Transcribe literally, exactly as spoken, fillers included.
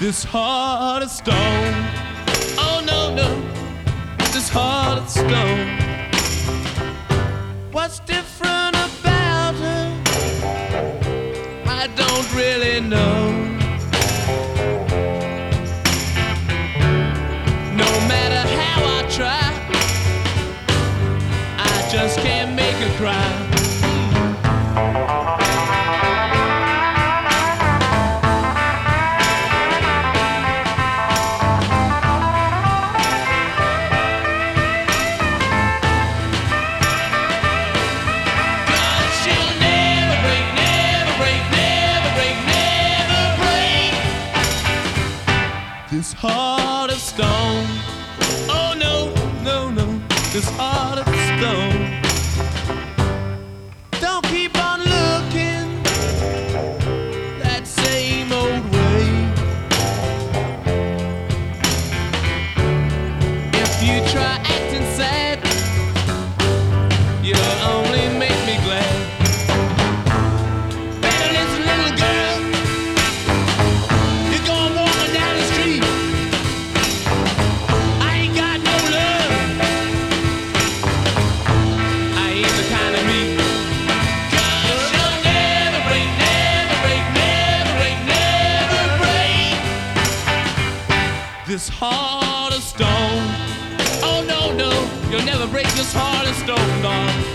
This heart of stone. Oh no, no, this heart of stone. What's different about her? I don't really know. No matter how I try, I just can't make her cry. This heart of stone. Oh no, no, no, this heart of stone. Don't keep on looking that same old way. If you try acting sad, you'll only make me glad. Better listen, little girl. You're going walking down the street. This heart of stone. Oh no, no, you'll never break this heart of stone, darling.